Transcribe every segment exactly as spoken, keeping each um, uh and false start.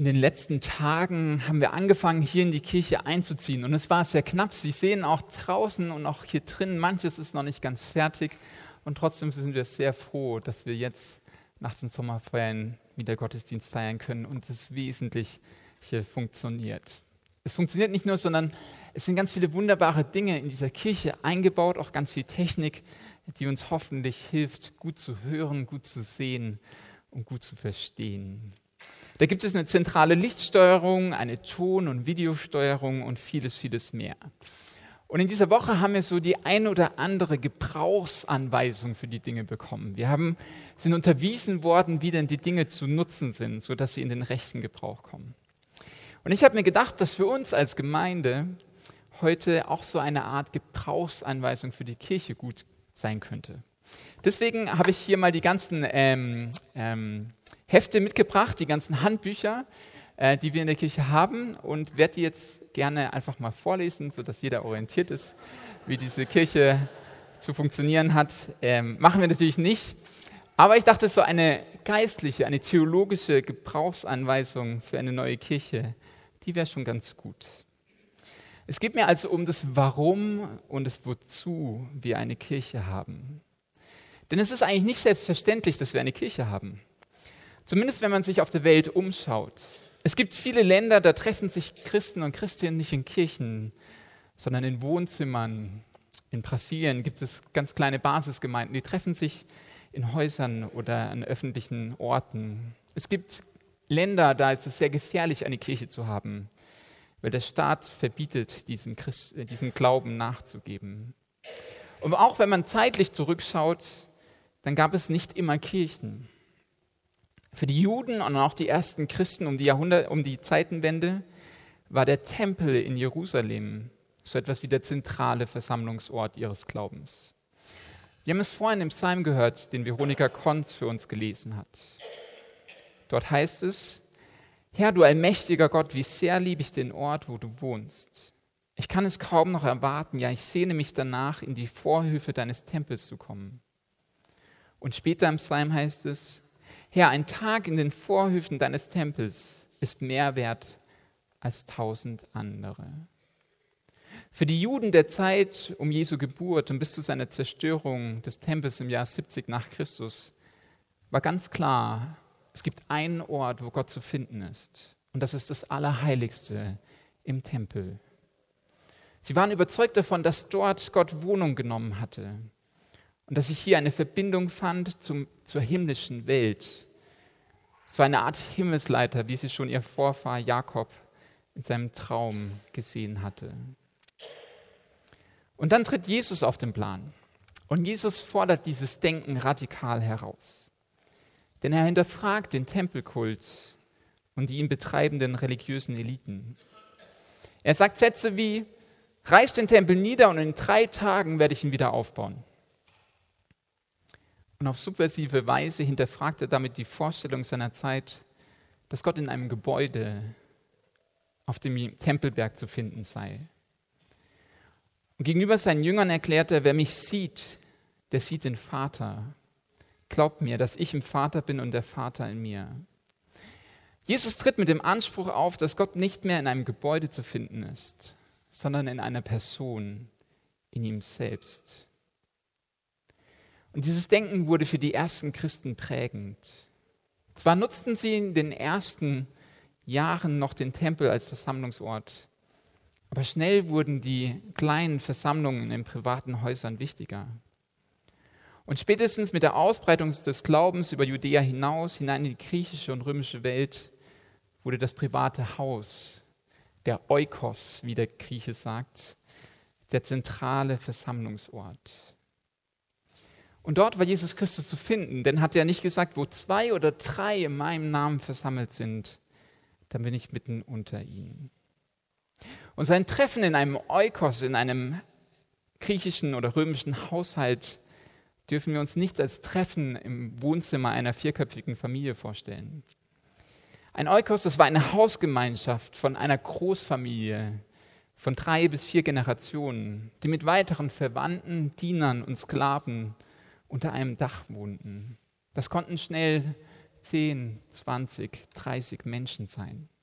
In den letzten Tagen haben wir angefangen, hier in die Kirche einzuziehen. Und es war sehr knapp. Sie sehen auch draußen und auch hier drin, manches ist noch nicht ganz fertig. Und trotzdem sind wir sehr froh, dass wir jetzt nach den Sommerferien wieder Gottesdienst feiern können und das Wesentliche funktioniert. Es funktioniert nicht nur, sondern es sind ganz viele wunderbare Dinge in dieser Kirche eingebaut, auch ganz viel Technik, die uns hoffentlich hilft, gut zu hören, gut zu sehen und gut zu verstehen. Da gibt es eine zentrale Lichtsteuerung, eine Ton- und Videosteuerung und vieles, vieles mehr. Und in dieser Woche haben wir so die ein oder andere Gebrauchsanweisung für die Dinge bekommen. Wir haben, sind unterwiesen worden, wie denn die Dinge zu nutzen sind, sodass sie in den rechten Gebrauch kommen. Und ich habe mir gedacht, dass für uns als Gemeinde heute auch so eine Art Gebrauchsanweisung für die Kirche gut sein könnte. Deswegen habe ich hier mal die ganzen ähm, ähm, Hefte mitgebracht, die ganzen Handbücher, äh, die wir in der Kirche haben und werde die jetzt gerne einfach mal vorlesen, sodass jeder orientiert ist, wie diese Kirche zu funktionieren hat. Ähm, machen wir natürlich nicht, aber ich dachte, so eine geistliche, eine theologische Gebrauchsanweisung für eine neue Kirche, die wäre schon ganz gut. Es geht mir also um das Warum und das Wozu wir eine Kirche haben. Denn es ist eigentlich nicht selbstverständlich, dass wir eine Kirche haben. Zumindest wenn man sich auf der Welt umschaut. Es gibt viele Länder, da treffen sich Christen und Christinnen nicht in Kirchen, sondern in Wohnzimmern. In Brasilien gibt es ganz kleine Basisgemeinden, die treffen sich in Häusern oder an öffentlichen Orten. Es gibt Länder, da ist es sehr gefährlich, eine Kirche zu haben, weil der Staat verbietet, diesen, Christ, diesem Glauben nachzugeben. Und auch wenn man zeitlich zurückschaut, dann gab es nicht immer Kirchen. Für die Juden und auch die ersten Christen um die Jahrhundert, um die Zeitenwende war der Tempel in Jerusalem so etwas wie der zentrale Versammlungsort ihres Glaubens. Wir haben es vorhin im Psalm gehört, den Veronika Konz für uns gelesen hat. Dort heißt es: Herr, du allmächtiger Gott, wie sehr liebe ich den Ort, wo du wohnst. Ich kann es kaum noch erwarten, ja, ich sehne mich danach, in die Vorhöfe deines Tempels zu kommen. Und später im Psalm heißt es: Herr, ein Tag in den Vorhöfen deines Tempels ist mehr wert als tausend andere. Für die Juden der Zeit um Jesu Geburt und bis zu seiner Zerstörung des Tempels im Jahr siebzig nach Christus war ganz klar, es gibt einen Ort, wo Gott zu finden ist. Und das ist das Allerheiligste im Tempel. Sie waren überzeugt davon, dass dort Gott Wohnung genommen hatte. Und dass sich hier eine Verbindung fand zum, zur himmlischen Welt. Es war eine Art Himmelsleiter, wie sie schon ihr Vorfahr Jakob in seinem Traum gesehen hatte. Und dann tritt Jesus auf den Plan. Und Jesus fordert dieses Denken radikal heraus. Denn er hinterfragt den Tempelkult und die ihn betreibenden religiösen Eliten. Er sagt Sätze wie: Reiß den Tempel nieder und in drei Tagen werde ich ihn wieder aufbauen. Und auf subversive Weise hinterfragt er damit die Vorstellung seiner Zeit, dass Gott in einem Gebäude auf dem Tempelberg zu finden sei. Und gegenüber seinen Jüngern erklärt er: Wer mich sieht, der sieht den Vater. Glaubt mir, dass ich im Vater bin und der Vater in mir. Jesus tritt mit dem Anspruch auf, dass Gott nicht mehr in einem Gebäude zu finden ist, sondern in einer Person, in ihm selbst. Und dieses Denken wurde für die ersten Christen prägend. Zwar nutzten sie in den ersten Jahren noch den Tempel als Versammlungsort, aber schnell wurden die kleinen Versammlungen in privaten Häusern wichtiger. Und spätestens mit der Ausbreitung des Glaubens über Judäa hinaus, hinein in die griechische und römische Welt, wurde das private Haus, der Oikos, wie der Grieche sagt, der zentrale Versammlungsort. Und dort war Jesus Christus zu finden, denn hat er nicht gesagt, wo zwei oder drei in meinem Namen versammelt sind, dann bin ich mitten unter ihnen. Und sein Treffen in einem Oikos, in einem griechischen oder römischen Haushalt, dürfen wir uns nicht als Treffen im Wohnzimmer einer vierköpfigen Familie vorstellen. Ein Oikos, das war eine Hausgemeinschaft von einer Großfamilie, von drei bis vier Generationen, die mit weiteren Verwandten, Dienern und Sklaven unter einem Dach wohnten. Das konnten schnell zehn, zwanzig, dreißig Menschen sein.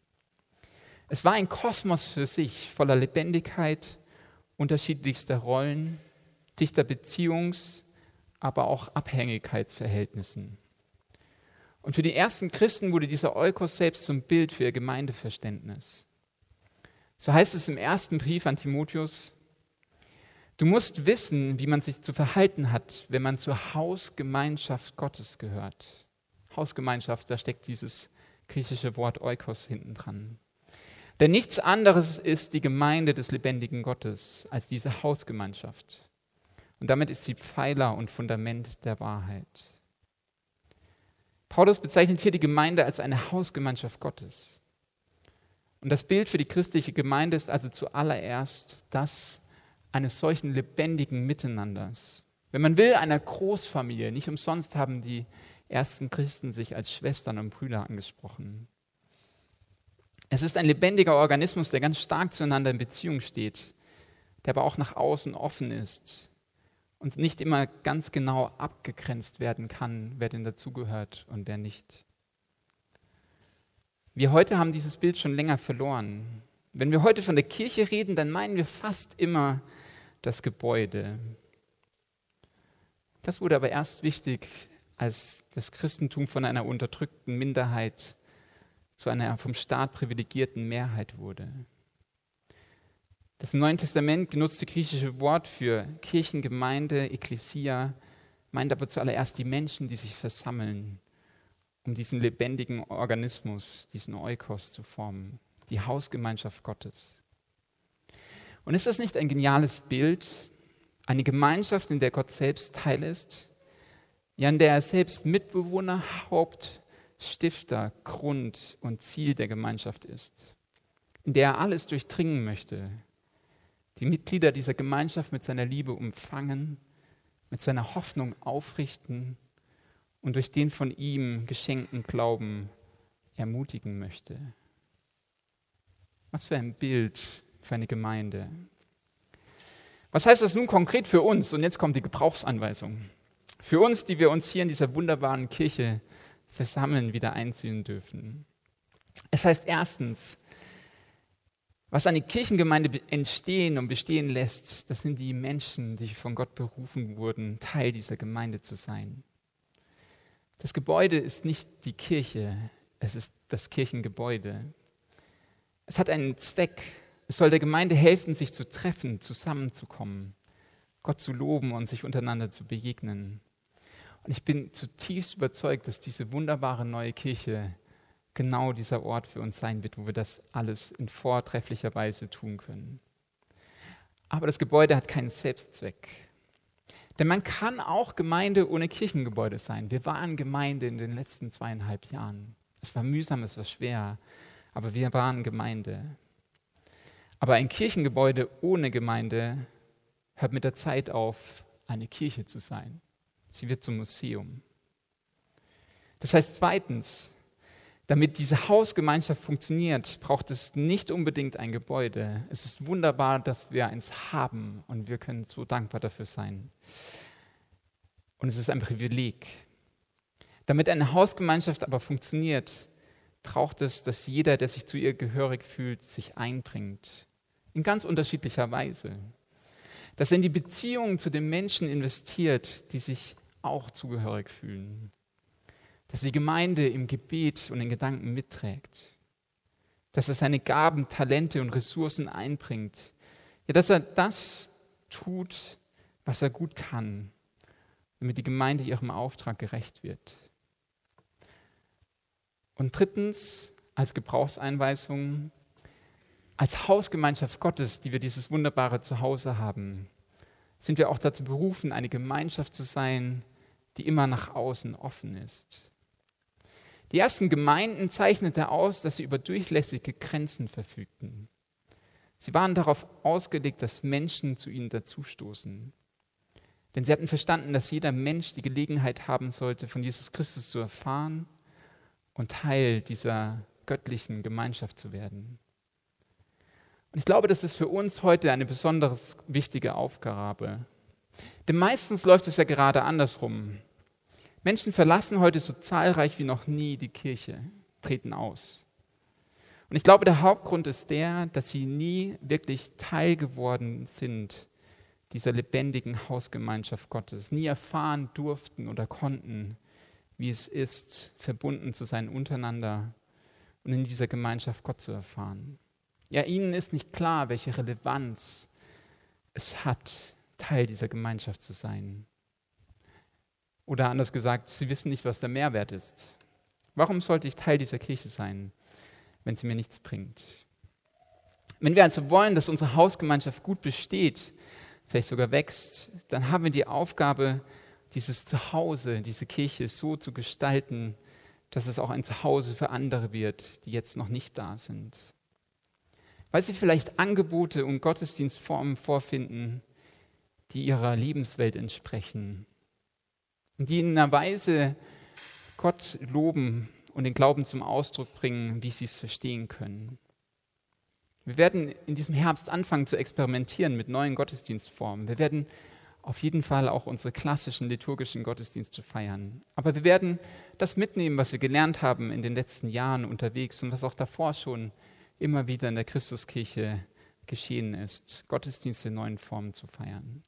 Es war ein Kosmos für sich, voller Lebendigkeit, unterschiedlichster Rollen, dichter Beziehungs-, aber auch Abhängigkeitsverhältnissen. Und für die ersten Christen wurde dieser Oikos selbst zum Bild für ihr Gemeindeverständnis. So heißt es im ersten Brief an Timotheus: Du musst wissen, wie man sich zu verhalten hat, wenn man zur Hausgemeinschaft Gottes gehört. Hausgemeinschaft, da steckt dieses griechische Wort Oikos hinten dran. Denn nichts anderes ist die Gemeinde des lebendigen Gottes als diese Hausgemeinschaft. Und damit ist sie Pfeiler und Fundament der Wahrheit. Paulus bezeichnet hier die Gemeinde als eine Hausgemeinschaft Gottes. Und das Bild für die christliche Gemeinde ist also zuallererst das eines solchen lebendigen Miteinanders. Wenn man will, einer Großfamilie. Nicht umsonst haben die ersten Christen sich als Schwestern und Brüder angesprochen. Es ist ein lebendiger Organismus, der ganz stark zueinander in Beziehung steht, der aber auch nach außen offen ist und nicht immer ganz genau abgegrenzt werden kann, wer denn dazugehört und wer nicht. Wir heute haben dieses Bild schon länger verloren. Wenn wir heute von der Kirche reden, dann meinen wir fast immer das Gebäude. Das wurde aber erst wichtig, als das Christentum von einer unterdrückten Minderheit zu einer vom Staat privilegierten Mehrheit wurde. Das im Neuen Testament genutzte griechische Wort für Kirchengemeinde, Ekklesia, meint aber zuallererst die Menschen, die sich versammeln, um diesen lebendigen Organismus, diesen Oikos zu formen, die Hausgemeinschaft Gottes. Und ist das nicht ein geniales Bild? Eine Gemeinschaft, in der Gott selbst Teil ist, ja, in der er selbst Mitbewohner, Haupt, Stifter, Grund und Ziel der Gemeinschaft ist, in der er alles durchdringen möchte, die Mitglieder dieser Gemeinschaft mit seiner Liebe umfangen, mit seiner Hoffnung aufrichten und durch den von ihm geschenkten Glauben ermutigen möchte. Was für ein Bild für eine Gemeinde. Was heißt das nun konkret für uns? Und jetzt kommt die Gebrauchsanweisung. Für uns, die wir uns hier in dieser wunderbaren Kirche versammeln, wieder einziehen dürfen. Es heißt erstens, was eine Kirchengemeinde entstehen und bestehen lässt, das sind die Menschen, die von Gott berufen wurden, Teil dieser Gemeinde zu sein. Das Gebäude ist nicht die Kirche, es ist das Kirchengebäude. Es hat einen Zweck. Es soll der Gemeinde helfen, sich zu treffen, zusammenzukommen, Gott zu loben und sich untereinander zu begegnen. Und ich bin zutiefst überzeugt, dass diese wunderbare neue Kirche genau dieser Ort für uns sein wird, wo wir das alles in vortrefflicher Weise tun können. Aber das Gebäude hat keinen Selbstzweck. Denn man kann auch Gemeinde ohne Kirchengebäude sein. Wir waren Gemeinde in den letzten zweieinhalb Jahren. Es war mühsam, es war schwer, aber wir waren Gemeinde. Aber ein Kirchengebäude ohne Gemeinde hört mit der Zeit auf, eine Kirche zu sein. Sie wird zum Museum. Das heißt zweitens, damit diese Hausgemeinschaft funktioniert, braucht es nicht unbedingt ein Gebäude. Es ist wunderbar, dass wir eins haben und wir können so dankbar dafür sein. Und es ist ein Privileg. Damit eine Hausgemeinschaft aber funktioniert, braucht es, dass jeder, der sich zu ihr gehörig fühlt, sich einbringt. In ganz unterschiedlicher Weise. Dass er in die Beziehungen zu den Menschen investiert, die sich auch zugehörig fühlen. Dass die Gemeinde im Gebet und in Gedanken mitträgt. Dass er seine Gaben, Talente und Ressourcen einbringt. Ja, dass er das tut, was er gut kann, damit die Gemeinde ihrem Auftrag gerecht wird. Und drittens, als Gebrauchseinweisung, als Hausgemeinschaft Gottes, die wir dieses wunderbare Zuhause haben, sind wir auch dazu berufen, eine Gemeinschaft zu sein, die immer nach außen offen ist. Die ersten Gemeinden zeichnete aus, dass sie über durchlässige Grenzen verfügten. Sie waren darauf ausgelegt, dass Menschen zu ihnen dazustoßen. Denn sie hatten verstanden, dass jeder Mensch die Gelegenheit haben sollte, von Jesus Christus zu erfahren und Teil dieser göttlichen Gemeinschaft zu werden. Und ich glaube, das ist für uns heute eine besonders wichtige Aufgabe. Denn meistens läuft es ja gerade andersrum. Menschen verlassen heute so zahlreich wie noch nie die Kirche, treten aus. Und ich glaube, der Hauptgrund ist der, dass sie nie wirklich Teil geworden sind dieser lebendigen Hausgemeinschaft Gottes, nie erfahren durften oder konnten, wie es ist, verbunden zu sein untereinander und in dieser Gemeinschaft Gott zu erfahren. Ja, ihnen ist nicht klar, welche Relevanz es hat, Teil dieser Gemeinschaft zu sein. Oder anders gesagt, sie wissen nicht, was der Mehrwert ist. Warum sollte ich Teil dieser Kirche sein, wenn sie mir nichts bringt? Wenn wir also wollen, dass unsere Hausgemeinschaft gut besteht, vielleicht sogar wächst, dann haben wir die Aufgabe, dieses Zuhause, diese Kirche so zu gestalten, dass es auch ein Zuhause für andere wird, die jetzt noch nicht da sind. Weil sie vielleicht Angebote und Gottesdienstformen vorfinden, die ihrer Lebenswelt entsprechen und die in einer Weise Gott loben und den Glauben zum Ausdruck bringen, wie sie es verstehen können. Wir werden in diesem Herbst anfangen zu experimentieren mit neuen Gottesdienstformen. Wir werden auf jeden Fall auch unsere klassischen liturgischen Gottesdienste feiern. Aber wir werden das mitnehmen, was wir gelernt haben in den letzten Jahren unterwegs und was auch davor schon immer wieder in der Christuskirche geschehen ist, Gottesdienste in neuen Formen zu feiern.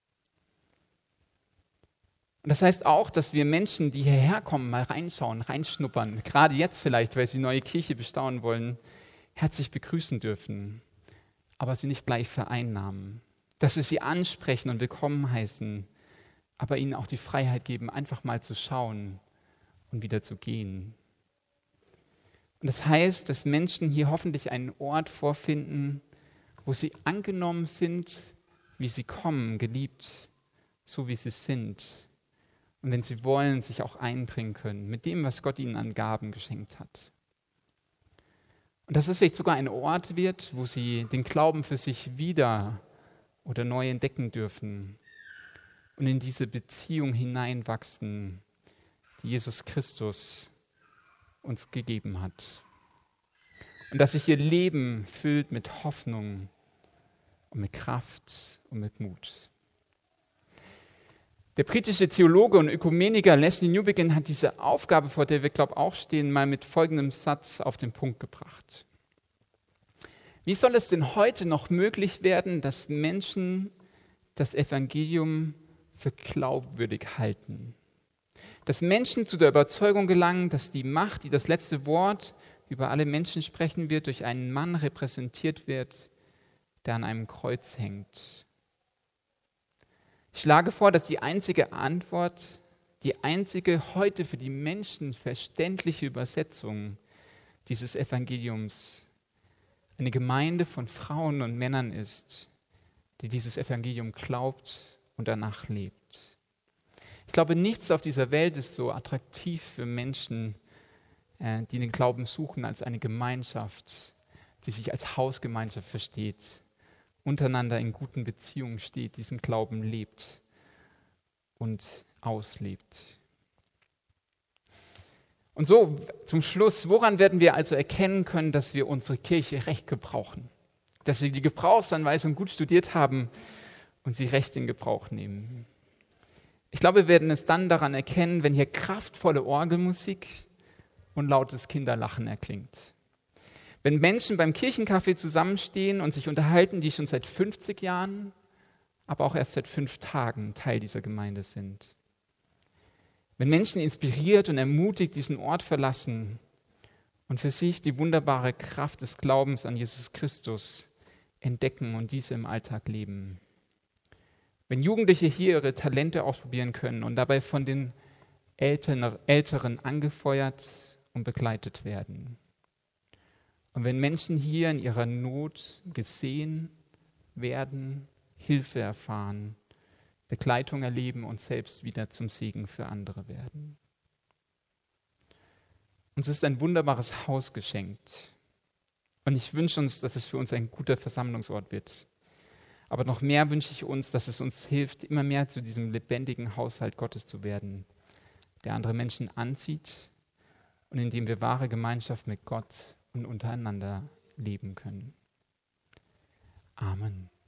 Und das heißt auch, dass wir Menschen, die hierher kommen, mal reinschauen, reinschnuppern, gerade jetzt vielleicht, weil sie neue Kirche bestaunen wollen, herzlich begrüßen dürfen, aber sie nicht gleich vereinnahmen. Dass wir sie ansprechen und willkommen heißen, aber ihnen auch die Freiheit geben, einfach mal zu schauen und wieder zu gehen. Und das heißt, dass Menschen hier hoffentlich einen Ort vorfinden, wo sie angenommen sind, wie sie kommen, geliebt, so wie sie sind. Und wenn sie wollen, sich auch einbringen können mit dem, was Gott ihnen an Gaben geschenkt hat. Und dass es vielleicht sogar ein Ort wird, wo sie den Glauben für sich wieder oder neu entdecken dürfen und in diese Beziehung hineinwachsen, die Jesus Christus uns gegeben hat. Und dass sich ihr Leben füllt mit Hoffnung und mit Kraft und mit Mut. Der britische Theologe und Ökumeniker Lesslie Newbigin hat diese Aufgabe, vor der wir, glaube ich, auch stehen, mal mit folgendem Satz auf den Punkt gebracht. Wie soll es denn heute noch möglich werden, dass Menschen das Evangelium für glaubwürdig halten? Dass Menschen zu der Überzeugung gelangen, dass die Macht, die das letzte Wort über alle Menschen sprechen wird, durch einen Mann repräsentiert wird, der an einem Kreuz hängt. Ich schlage vor, dass die einzige Antwort, die einzige heute für die Menschen verständliche Übersetzung dieses Evangeliums eine Gemeinde von Frauen und Männern ist, die dieses Evangelium glaubt und danach lebt. Ich glaube, nichts auf dieser Welt ist so attraktiv für Menschen, äh, die den Glauben suchen, als eine Gemeinschaft, die sich als Hausgemeinschaft versteht, untereinander in guten Beziehungen steht, diesen Glauben lebt und auslebt. Und so zum Schluss, woran werden wir also erkennen können, dass wir unsere Kirche recht gebrauchen? Dass wir die Gebrauchsanweisung gut studiert haben und sie recht in Gebrauch nehmen? Ich glaube, wir werden es dann daran erkennen, wenn hier kraftvolle Orgelmusik und lautes Kinderlachen erklingt. Wenn Menschen beim Kirchenkaffee zusammenstehen und sich unterhalten, die schon seit fünfzig Jahren, aber auch erst seit fünf Tagen Teil dieser Gemeinde sind. Wenn Menschen inspiriert und ermutigt diesen Ort verlassen und für sich die wunderbare Kraft des Glaubens an Jesus Christus entdecken und diese im Alltag leben. Wenn Jugendliche hier ihre Talente ausprobieren können und dabei von den Eltern, Älteren angefeuert und begleitet werden. Und wenn Menschen hier in ihrer Not gesehen werden, Hilfe erfahren, Begleitung erleben und selbst wieder zum Segen für andere werden. Uns ist ein wunderbares Haus geschenkt. Und ich wünsche uns, dass es für uns ein guter Versammlungsort wird. Aber noch mehr wünsche ich uns, dass es uns hilft, immer mehr zu diesem lebendigen Haushalt Gottes zu werden, der andere Menschen anzieht und in dem wir wahre Gemeinschaft mit Gott und untereinander leben können. Amen.